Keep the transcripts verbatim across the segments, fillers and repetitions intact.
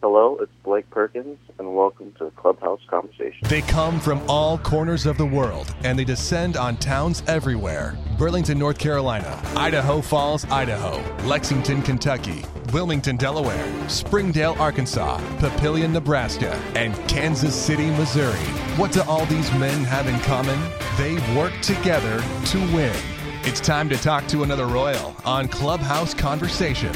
Hello, it's Blake Perkins, and welcome to Clubhouse Conversation. They come from all corners of the world, and they descend on towns everywhere. Burlington, North Carolina, Idaho Falls, Idaho, Lexington, Kentucky, Wilmington, Delaware, Springdale, Arkansas, Papillion, Nebraska, and Kansas City, Missouri. What do all these men have in common? They work together to win. It's time to talk to another Royal on Clubhouse Conversation.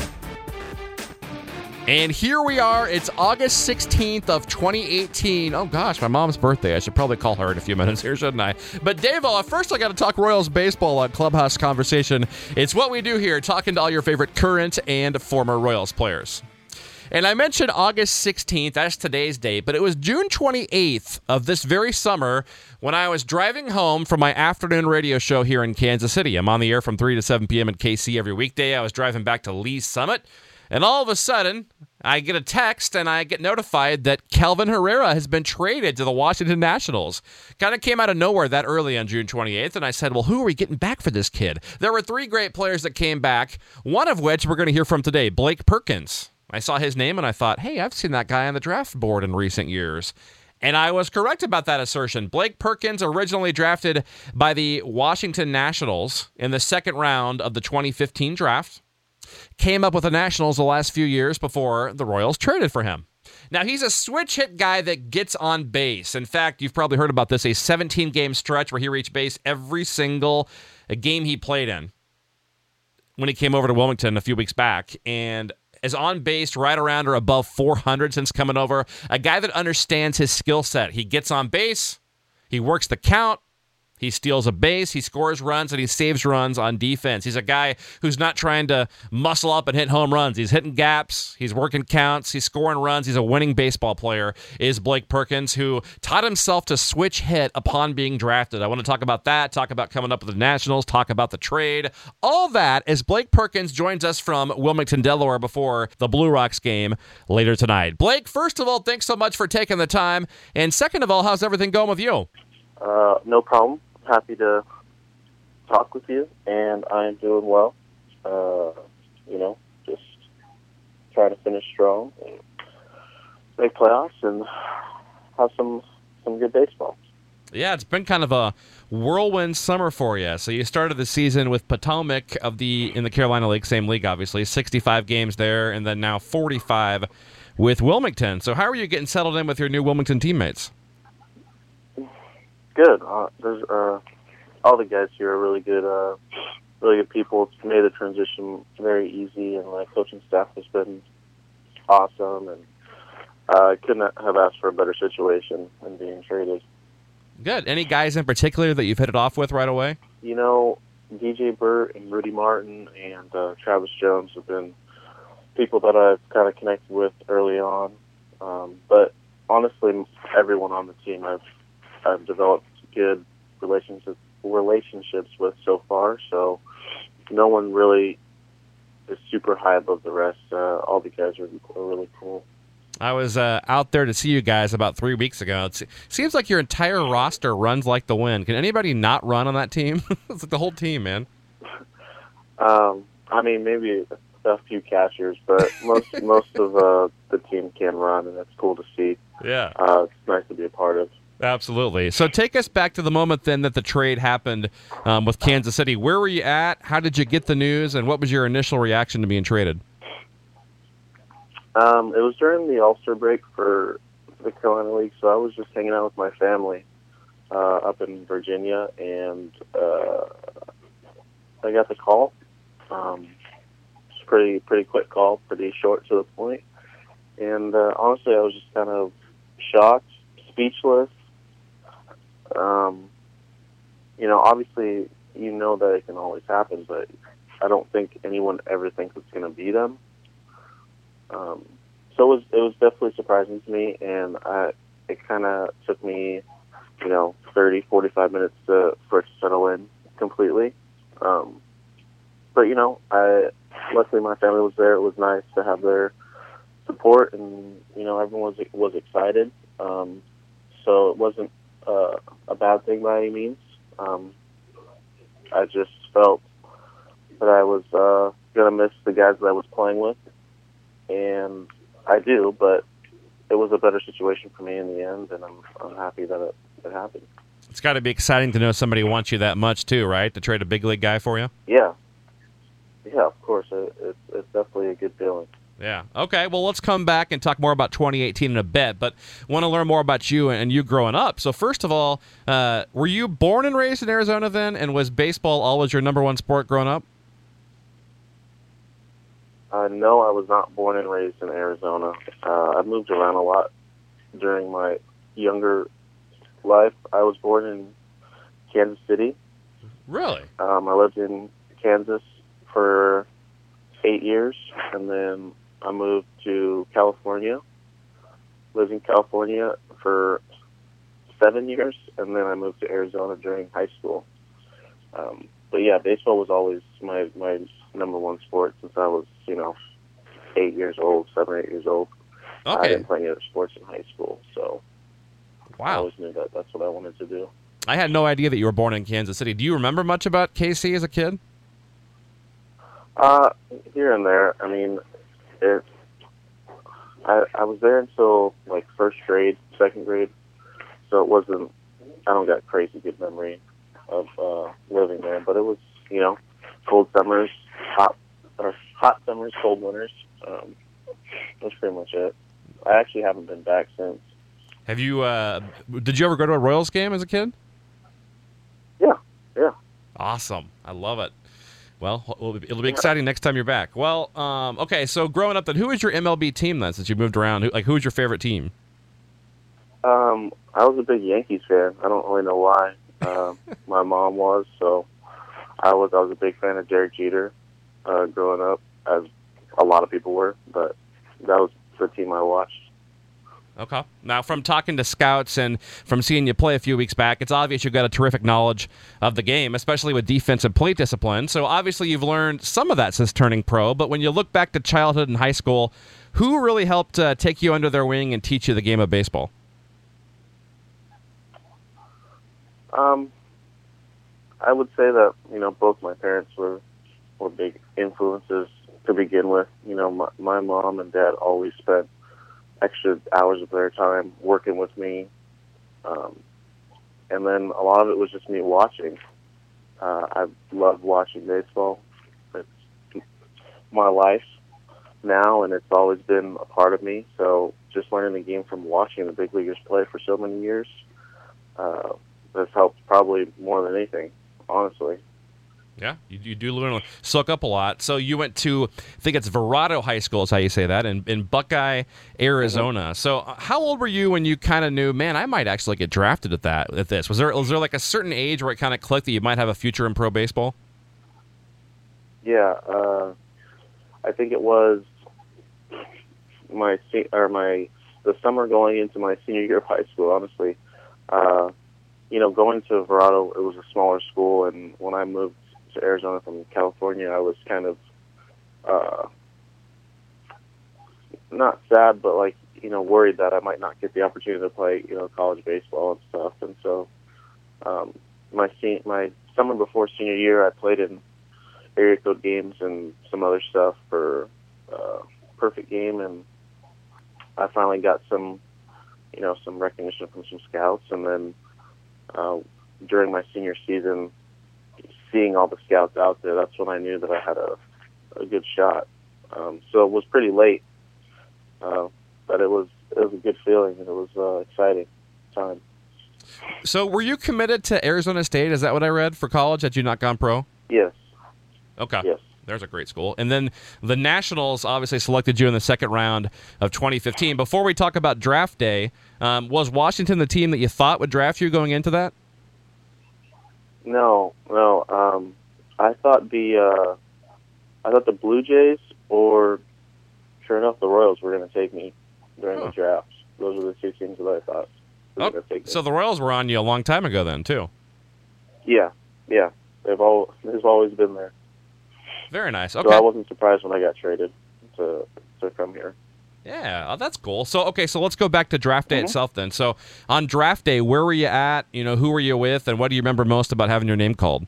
And here we are. It's August sixteenth of twenty eighteen. Oh, gosh, my mom's birthday. I should probably call her in a few minutes here, shouldn't I? But, Dave-O, first I got to talk Royals baseball on Clubhouse Conversation. It's what we do here, talking to all your favorite current and former Royals players. And I mentioned August sixteenth. That's today's date. But it was June twenty-eighth of this very summer when I was driving home from my afternoon radio show here in Kansas City. I'm on the air from three to seven p.m. at K C every weekday. I was driving back to Lee's Summit. And all of a sudden, I get a text and I get notified that Kelvin Herrera has been traded to the Washington Nationals. Kind of came out of nowhere that early on June twenty-eighth, and I said, well, who are we getting back for this kid? There were three great players that came back, one of which we're going to hear from today, Blake Perkins. I saw his name and I thought, hey, I've seen that guy on the draft board in recent years. And I was correct about that assertion. Blake Perkins, originally drafted by the Washington Nationals in the second round of the twenty fifteen draft, came up with the Nationals the last few years before the Royals traded for him. Now, he's a switch hit guy that gets on base. In fact, you've probably heard about this, a seventeen-game stretch where he reached base every single game he played in when he came over to Wilmington a few weeks back, and is on base right around or above four hundred since coming over. A guy that understands his skill set. He gets on base, he works the count, he steals a base, he scores runs, and he saves runs on defense. He's a guy who's not trying to muscle up and hit home runs. He's hitting gaps, he's working counts, he's scoring runs. He's a winning baseball player, is Blake Perkins, who taught himself to switch hit upon being drafted. I want to talk about that, talk about coming up with the Nationals, talk about the trade, all that as Blake Perkins joins us from Wilmington, Delaware before the Blue Rocks game later tonight. Blake, first of all, thanks so much for taking the time. And second of all, how's everything going with you? Uh, no problem. Happy to talk with you, and I am doing well. Uh, you know, just trying to finish strong and make playoffs and have some some good baseball. Yeah, it's been kind of a whirlwind summer for you. So you started the season with Potomac of the in the Carolina League, same league obviously, sixty-five games there, and then now forty-five with Wilmington. So how are you getting settled in with your new Wilmington teammates? Good. Uh, there's uh, all the guys here are really good, uh, really good people. It's made the transition very easy, and my coaching staff has been awesome. And uh, I couldn't have asked for a better situation than being traded. Good. Any guys in particular that you've hit it off with right away? You know, D J Burt and Rudy Martin and uh, Travis Jones have been people that I've kind of connected with early on. Um, but honestly, everyone on the team I've I've developed good relationships relationships with so far. So no one really is super high above the rest. Uh, all the guys are, are really cool. I was uh, out there to see you guys about three weeks ago. It seems like your entire roster runs like the wind. Can anybody not run on that team? It's like the whole team, man. Um, I mean, maybe a few catchers, but most most of uh, the team can run, and that's cool to see. Yeah, uh, it's nice to be a part of. Absolutely. So take us back to the moment then that the trade happened um, with Kansas City. Where were you at? How did you get the news? And what was your initial reaction to being traded? Um, it was during the All-Star break for the Carolina League, so I was just hanging out with my family uh, up in Virginia, and uh, I got the call. Um, it's a pretty, pretty quick call, pretty short to the point. And uh, honestly, I was just kind of shocked, speechless. Um, you know, obviously, you know that it can always happen, but I don't think anyone ever thinks it's going to be them. Um, so it was it was definitely surprising to me, and I, it kind of took me, you know, thirty, forty-five minutes to, for it to settle in completely. Um, but, you know, I luckily my family was there. It was nice to have their support, and, you know, everyone was, was excited. Um, so it wasn't uh, a bad thing by any means. Um, I just felt that I was uh, going to miss the guys that I was playing with. And I do, but it was a better situation for me in the end, and I'm I'm happy that it, it happened. It's got to be exciting to know somebody wants you that much too, right? To trade a big league guy for you. Yeah, yeah, of course. It, it's it's definitely a good feeling. Yeah. Okay. Well, let's come back and talk more about twenty eighteen in a bit, but want to learn more about you and you growing up. So first of all, uh, were you born and raised in Arizona then, and was baseball always your number one sport growing up? Uh, no, I was not born and raised in Arizona. Uh, I moved around a lot during my younger life. I was born in Kansas City. Really? Um, I lived in Kansas for eight years, and then I moved to California. Lived in California for seven years, and then I moved to Arizona during high school. Um, but yeah, baseball was always my my number one sport since I was, you know, eight years old, seven, eight years old. Okay. I didn't play any other sports in high school, so wow. I always knew that that's what I wanted to do. I had no idea that you were born in Kansas City. Do you remember much about K C as a kid? Uh, here and there. I mean, it. I I was there until like first grade, second grade, so it wasn't. I don't got crazy good memory of uh, living there, but it was, you know, cold summers, hot or hot summers, cold winters. Um, that's pretty much it. I actually haven't been back since. Have you? Uh, did you ever go to a Royals game as a kid? Yeah, yeah. Awesome. I love it. Well, it'll be exciting next time you're back. Well, um, okay, so growing up then, who was your M L B team then since you moved around? Who, like, who was your favorite team? Um, I was a big Yankees fan. I don't really know why. Uh, my mom was, so I was I was a big fan of Derek Jeter uh, growing up, as a lot of people were, but that was the team I watched. Okay. Now, from talking to scouts and from seeing you play a few weeks back, it's obvious you've got a terrific knowledge of the game, especially with defense and plate discipline. So obviously you've learned some of that since turning pro, but when you look back to childhood and high school, who really helped uh, take you under their wing and teach you the game of baseball? Um, I would say that, you know, both my parents were, were big influences to begin with. You know, my, my mom and dad always spent extra hours of their time working with me. Um, and then a lot of it was just me watching. Uh, I love watching baseball. It's my life now, and it's always been a part of me. So just learning the game from watching the big leaguers play for so many years uh, has helped probably more than anything, honestly. Yeah, you, you do learn, soak up a lot. So you went to, I think it's Verrado High School is how you say that, in, in Buckeye, Arizona. Mm-hmm. So how old were you when you kind of knew, man, I might actually get drafted at that at this? Was there was there like a certain age where it kind of clicked that you might have a future in pro baseball? Yeah, uh, I think it was my se- or my the summer going into my senior year of high school. Honestly, uh, you know, going to Verrado, it was a smaller school, and when I moved to Arizona from California, I was kind of uh, not sad, but like, you know, worried that I might not get the opportunity to play, you know, college baseball and stuff. And so, um, my se- my summer before senior year, I played in area code games and some other stuff for uh, Perfect Game, and I finally got some, you know, some recognition from some scouts. And then uh, during my senior season, seeing all the scouts out there, that's when I knew that I had a, a good shot. Um, so it was pretty late, uh, but it was it was a good feeling, and it was uh, exciting time. So were you committed to Arizona State? Is that what I read for college? Had you not gone pro? Yes. Okay. Yes. There's a great school. And then the Nationals obviously selected you in the second round of twenty fifteen. Before we talk about draft day, um, was Washington the team that you thought would draft you going into that? No, no. Um, I thought the uh, I thought the Blue Jays, or sure enough, the Royals were going to take me during huh. the draft. Those were the two teams that I thought were oh, going to take me. So the Royals were on you a long time ago then, too. Yeah, yeah. They've all they've always been there. Very nice. Okay. So I wasn't surprised when I got traded to to come here. Yeah, oh, that's cool. So, okay, so let's go back to draft day mm-hmm. itself then. So, on draft day, where were you at? You know, who were you with, and what do you remember most about having your name called?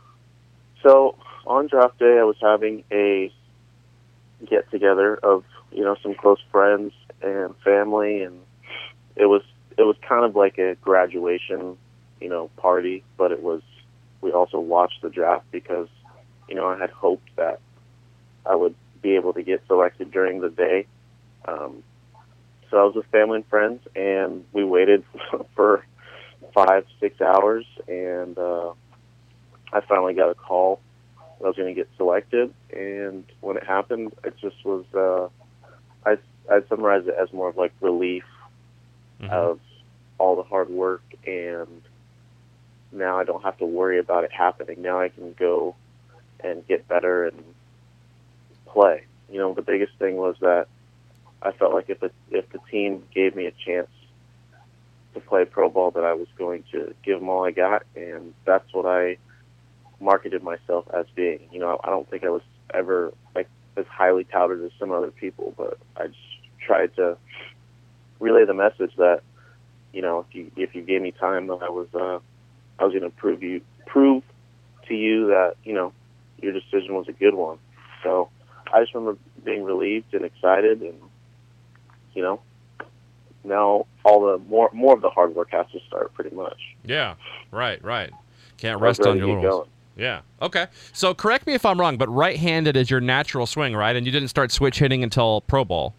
So, on draft day, I was having a get-together of you know, some close friends and family, and it was it was kind of like a graduation, you know, party. But it was we also watched the draft because, you know, I had hoped that I would be able to get selected during the day. Um, so I was with family and friends, and we waited for five, six hours, and uh, I finally got a call that I was going to get selected. And when it happened, it just was, uh, I, I'd summarize it as more of like relief mm-hmm. of all the hard work, and now I don't have to worry about it happening. Now I can go and get better and play. You know, the biggest thing was that I felt like if the, if the team gave me a chance to play pro ball, that I was going to give them all I got, and that's what I marketed myself as being. You know, I don't think I was ever like as highly touted as some other people, but I just tried to relay the message that, you know, if you if you gave me time, that I was uh, I was going to prove you prove to you that, you know, your decision was a good one. So I just remember being relieved and excited, and, you know, now all the more more of the hard work has to start, pretty much. Yeah, right, right. Can't rest on your laurels. Yeah. Okay. So correct me if I'm wrong, but right-handed is your natural swing, right? And you didn't start switch hitting until pro ball.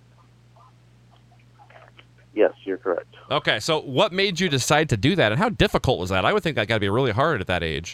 Yes, you're correct. Okay. So what made you decide to do that, and how difficult was that? I would think that got to be really hard at that age.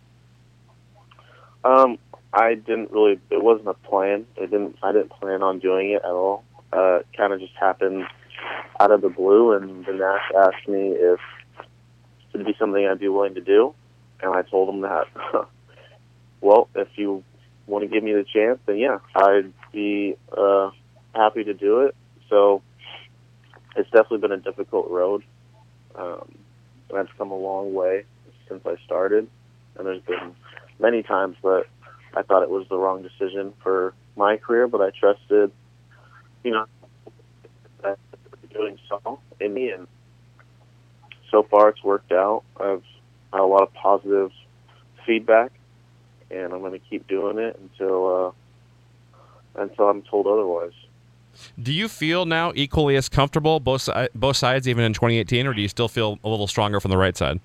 Um, I didn't really. It wasn't a plan. It didn't. I didn't plan on doing it at all. Uh, it kind of just happened out of the blue, and the Nash asked me if it'd be something I'd be willing to do, and I told him that, well, if you want to give me the chance, then yeah, I'd be uh, happy to do it. So it's definitely been a difficult road, um, and I've come a long way since I started, and there's been many times that I thought it was the wrong decision for my career, but I trusted, you know, that doing so in me, and so far it's worked out. I've had a lot of positive feedback, and I'm going to keep doing it until uh, until I'm told otherwise. Do you feel now equally as comfortable both both sides, even in twenty eighteen, or do you still feel a little stronger from the right side?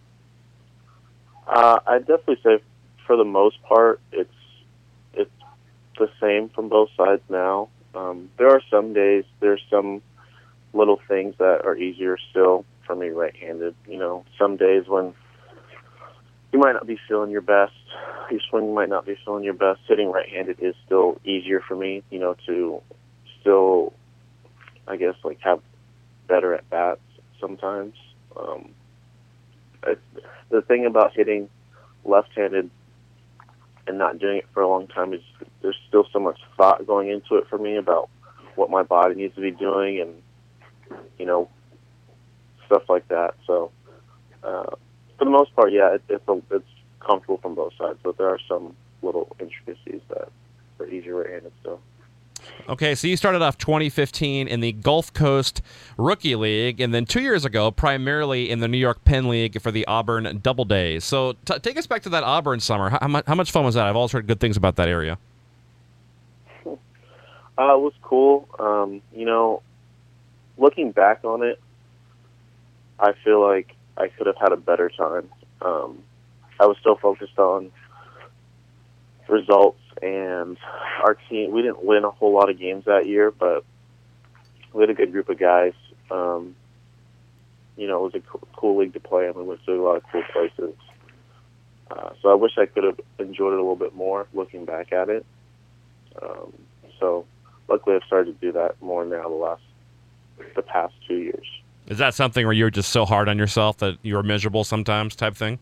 Uh, I'd definitely say, for the most part, it's it's the same from both sides now. Um, there are some days, there's some little things that are easier still for me right-handed. You know, some days when you might not be feeling your best, your swing might not be feeling your best, hitting right-handed is still easier for me, you know, to still, I guess, like have better at-bats sometimes. Um, it, the thing about hitting left-handed and not doing it for a long time is there's still so much thought going into it for me about what my body needs to be doing, and, you know, stuff like that. So, uh, for the most part, yeah, it, it's a, it's comfortable from both sides, but there are some little intricacies that are easier right-handed still. Okay, so you started off twenty fifteen in the Gulf Coast Rookie League, and then two years ago, primarily in the New York Penn League for the Auburn Doubledays. So t- take us back to that Auburn summer. How, how, much, how much fun was that? I've always heard good things about that area. Uh, it was cool. Um, you know, looking back on it, I feel like I could have had a better time. Um, I was still focused on results, and our team, we didn't win a whole lot of games that year, but we had a good group of guys. Um, you know, it was a cool, cool league to play in. We went to a lot of cool places. Uh, so I wish I could have enjoyed it a little bit more looking back at it. Um, so luckily I've started to do that more now the last, the past two years. Is that something where you're just so hard on yourself that you're miserable sometimes type thing?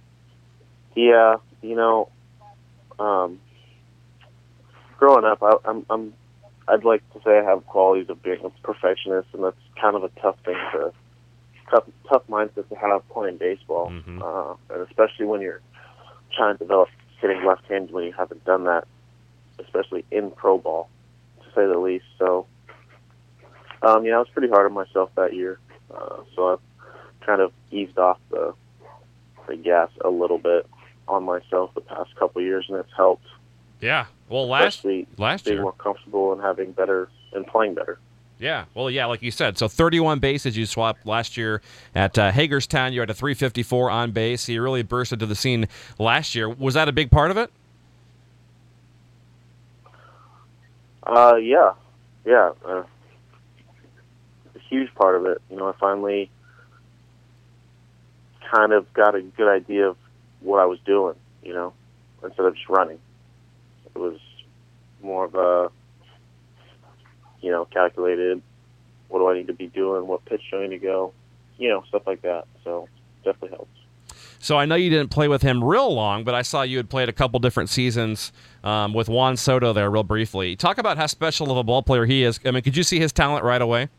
Yeah, you know, um, growing up, I, I'm, I'm, I'd like to say I have qualities of being a perfectionist, and that's kind of a tough thing to, tough, tough mindset to have playing baseball, mm-hmm. uh, and especially when you're trying to develop hitting left-handed when you haven't done that, especially in pro ball, to say the least. So, um, yeah, I was pretty hard on myself that year, uh, so I've kind of eased off the, the gas a little bit on myself the past couple of years, and it's helped. Yeah. Well, last especially last being year. more comfortable and having better and playing better. Yeah, well, yeah, like you said. So thirty-one bases you swapped last year at uh, Hagerstown. You had a three fifty-four on base. So you really burst into the scene last year. Was that a big part of it? Uh, yeah, yeah, uh, a huge part of it. You know, I finally kind of got a good idea of what I was doing. You know, instead of just running, it was more of a, you know, calculated, what do I need to be doing, what pitch do I need to go, you know, stuff like that. So definitely helps. So I know you didn't play with him real long, but I saw you had played a couple different seasons um, with Juan Soto there real briefly. Talk about how special of a ball player he is. I mean, could you see his talent right away?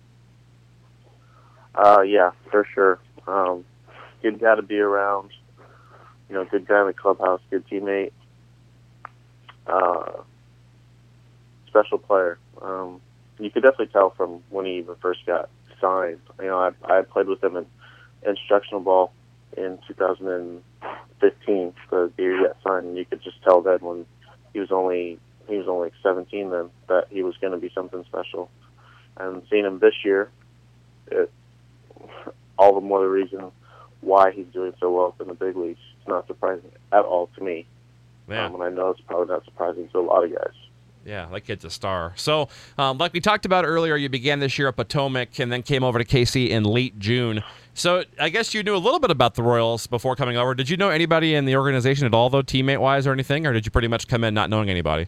Uh, yeah, for sure. Um, good guy to be around, you know, good guy in the clubhouse, good teammate, uh, special player. Um, you could definitely tell from when he even first got signed. You know, I, I played with him in instructional ball in two thousand fifteen, the year he got signed, and you could just tell then when he was only he was only like seventeen then that he was going to be something special. And seeing him this year, it, all the more the reason why he's doing so well in the big leagues. It's not surprising at all to me. Yeah. Um, and I know it's probably not surprising to a lot of guys. Yeah, that kid's a star. So, um, like we talked about earlier, you began this year at Potomac and then came over to K C in late June. So I guess you knew a little bit about the Royals before coming over. Did you know anybody in the organization at all, though, teammate-wise or anything, or did you pretty much come in not knowing anybody?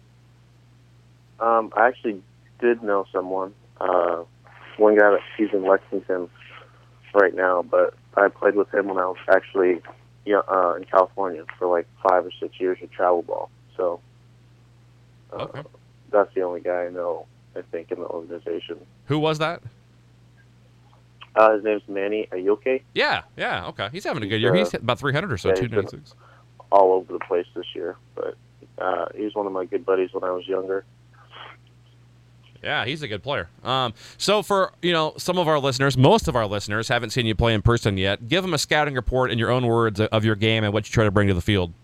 Um, I actually did know someone. Uh, one guy that he's in Lexington right now, but I played with him when I was actually you know, uh, in California for like five or six years with travel ball. So uh, Okay. that's the only guy I know, I think, in the organization. Who was that? Uh, his name's Manny Ayoke. Yeah, yeah, okay. He's having a good He's, year. uh, He's hit about three hundred or so, yeah, two he's been- ninety-six. All over the place this year, but uh, he was one of my good buddies when I was younger. Yeah, he's a good player. Um, so for, you know, some of our listeners, most of our listeners haven't seen you play in person yet. Give them a scouting report in your own words of your game and what you try to bring to the field.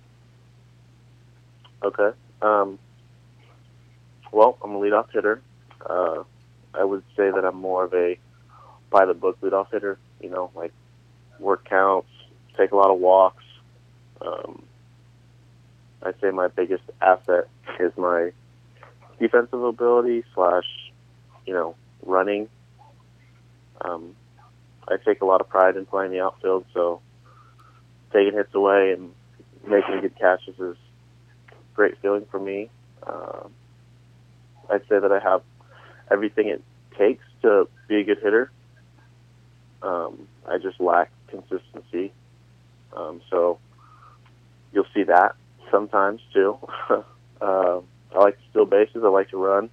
Okay. Um, well, I'm a leadoff hitter. Uh, I would say that I'm more of a by-the-book leadoff hitter. You know, like work counts, take a lot of walks. Um, I'd say my biggest asset is my defensive ability slash, you know, running. Um, I take a lot of pride in playing the outfield, so taking hits away and making good catches is a great feeling for me. Uh, I'd say that I have everything it takes to be a good hitter. Um, I just lack consistency. Um, so you'll see that sometimes too. uh, I like to steal bases. I like to run.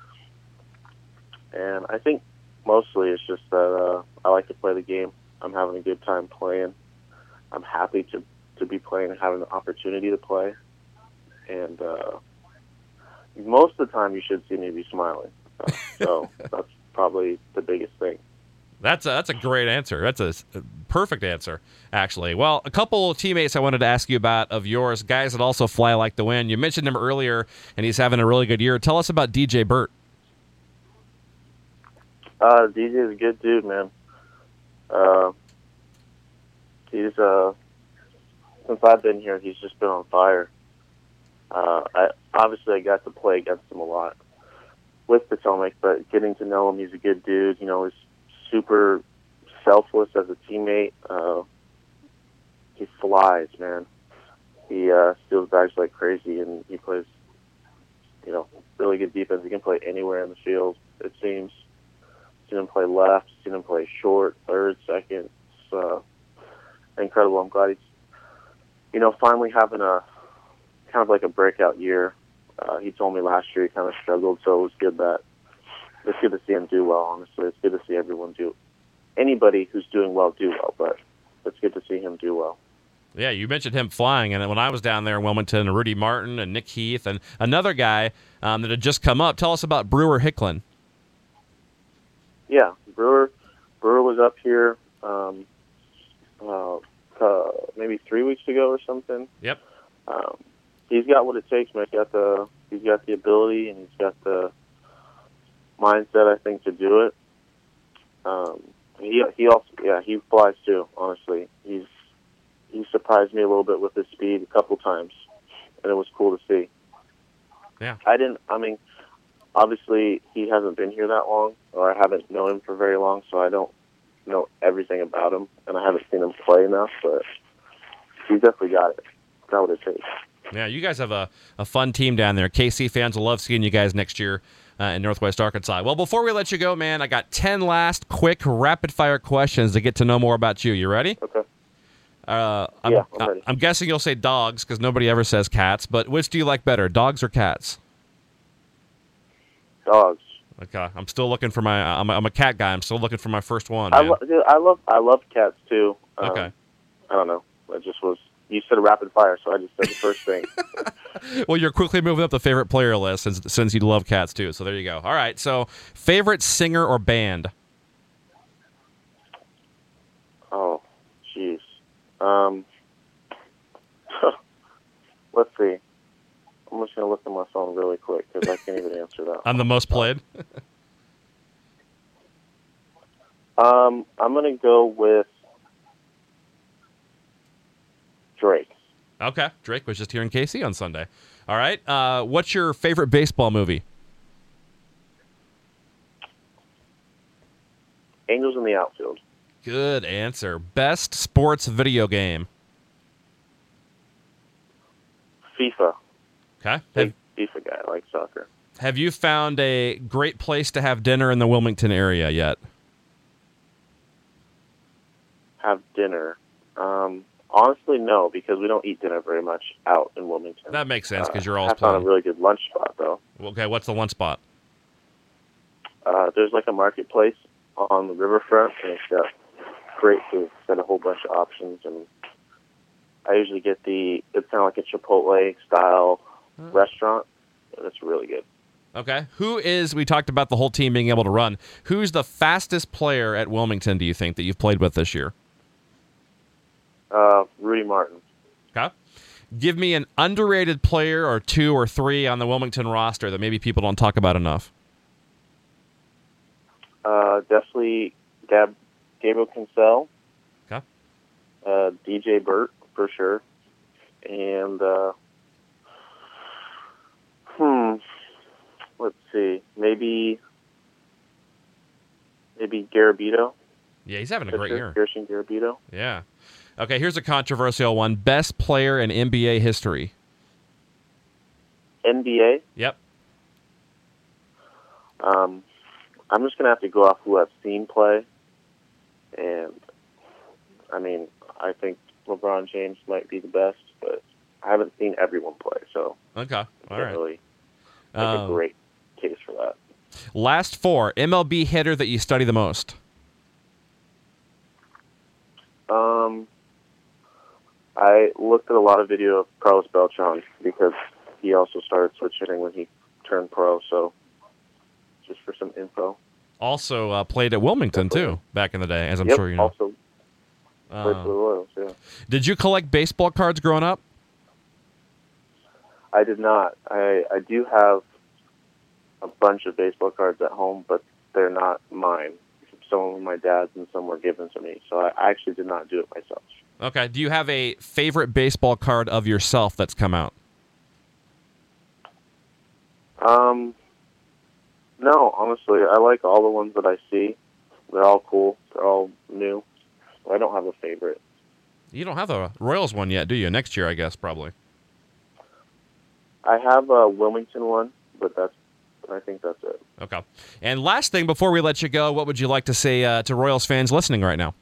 And I think mostly it's just that uh, I like to play the game. I'm having a good time playing. I'm happy to, to be playing and having the opportunity to play. And uh, most of the time you should see me be smiling. Uh, so that's probably the biggest thing. That's a, that's a great answer. That's a, a perfect answer, actually. Well, a couple of teammates I wanted to ask you about of yours, guys that also fly like the wind. You mentioned him earlier, and he's having a really good year. Tell us about D J Burt. Uh, D J's a good dude, man. Uh, he's, uh, since I've been here, he's just been on fire. Uh, I, obviously, I got to play against him a lot with Potomac, but getting to know him, he's a good dude. You know, he's super selfless as a teammate. Uh, he flies, man. He uh, steals bags like crazy, and he plays, you know, really good defense. He can play anywhere in the field, it seems. Seen him play left, seen him play short, third, second. It's uh, incredible. I'm glad he's, you know, finally having a kind of like a breakout year. Uh, he told me last year he kind of struggled, so it was good that it's good to see him do well. Honestly, it's good to see everyone do. Anybody who's doing well do well, but it's good to see him do well. Yeah, you mentioned him flying, and when I was down there in Wilmington, Rudy Martin and Nick Heath and another guy um, that had just come up. Tell us about Brewer Hicklin. Yeah, Brewer. Brewer was up here um, uh, uh, maybe three weeks ago or something. Yep. Um, he's got what it takes, man. He's got the he's got the ability and he's got the mindset, I think, to do it. Um, he he also yeah he flies too. Honestly, he's he surprised me a little bit with his speed a couple times, and it was cool to see. Yeah, I didn't. I mean, obviously he hasn't been here that long, or I haven't known him for very long, so I don't know everything about him, and I haven't seen him play enough. But he's definitely got it. Got what it takes. Yeah, you guys have a, a fun team down there. K C fans will love seeing you guys next year uh, in Northwest Arkansas. Well, before we let you go, man, I got ten last quick rapid-fire questions to get to know more about you. You ready? Okay. Uh, I'm, yeah, I'm ready. I'm guessing you'll say dogs because nobody ever says cats, but which do you like better, dogs or cats? Dogs. Okay, I'm still looking for my. I'm a, I'm a cat guy. I'm still looking for my first one. I, Man. lo- dude, I love I love cats too. Um, Okay. I don't know. It just was. You said rapid fire, so I just said the first thing. Well, you're quickly moving up the favorite player list since since you love cats too. So there you go. All right. So favorite singer or band? Oh, jeez. Um, let's see. I'm just gonna look at my phone really quick because I can't even answer that. I'm the most played. Um, I'm gonna go with Drake. Okay. Drake was just here in K C on Sunday. All right. Uh, what's your favorite baseball movie? Angels in the Outfield. Good answer. Best sports video game? FIFA. Okay. Big Have, FIFA guy. I like soccer. have you found a great place to have dinner in the Wilmington area yet? Have dinner. Um, honestly, no, because we don't eat dinner very much out in Wilmington. That makes sense because you're uh, always I found playing. a really good lunch spot, though. Okay. What's the one spot? Uh, there's like a marketplace on the riverfront, and it's got great food. It's got a whole bunch of options, and I usually get the, it's kind of like a Chipotle-style Oh. restaurant, and it's really good. Okay. Who is, we talked about the whole team being able to run. Who's the fastest player at Wilmington, do you think, that you've played with this year? Uh, Rudy Martin. Okay. Give me an underrated player or two or three on the Wilmington roster that maybe people don't talk about enough. Uh, definitely Gab, Gabriel Kinsell. Okay. Uh, D J Burt, for sure. And, uh, hmm, let's see, maybe, maybe Garabito. Yeah, he's having a great year. Gershon Garabito. Yeah. Okay, here's a controversial one. Best player in N B A history. N B A. Yep. Um, I'm just gonna have to go off who I've seen play, and I mean, I think LeBron James might be the best, but I haven't seen everyone play, so Okay. All I can't right. really make Um, a great case for that. Last four. M L B hitter that you study the most. Um, I looked at a lot of video of Carlos Beltran because he also started switch hitting when he turned pro, so just for some info. Also uh, played at Wilmington, too, back in the day, as I'm yep, sure you know. also played Uh, for the Royals, yeah. did you collect baseball cards growing up? I did not. I, I do have a bunch of baseball cards at home, but they're not mine. Some were my dad's and some were given to me, so I I actually did not do it myself. Okay. Do you have a favorite baseball card of yourself that's come out? Um, no, honestly, I like all the ones that I see. They're all cool. They're all new. I don't have a favorite. You don't have a Royals one yet, do you? Next year, I guess, probably. I have a Wilmington one, but that's I think that's it. Okay. And last thing, before we let you go, what would you like to say uh, to Royals fans listening right now?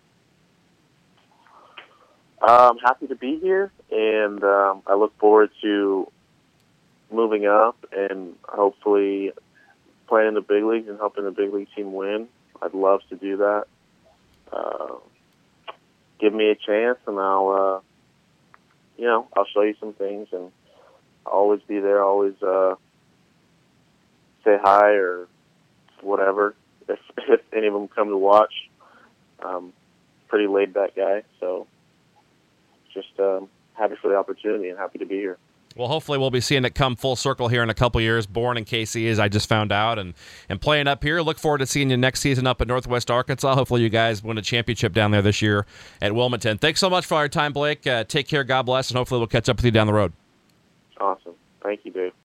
Uh, I'm happy to be here, and um, I look forward to moving up and hopefully playing in the big leagues and helping the big league team win. I'd love to do that. Uh, give me a chance, and I'll, uh, you know, I'll show you some things, and I'll always be there. Always uh, say hi or whatever if if any of them come to watch. Um, pretty laid back guy, so just um, happy for the opportunity and happy to be here. Well, hopefully we'll be seeing it come full circle here in a couple years. Born in K C, as I just found out, and, and playing up here. Look forward to seeing you next season up at Northwest Arkansas. Hopefully you guys win a championship down there this year at Wilmington. Thanks so much for all your time, Blake. Uh, take care, God bless, and hopefully we'll catch up with you down the road. Awesome. Thank you, Dave.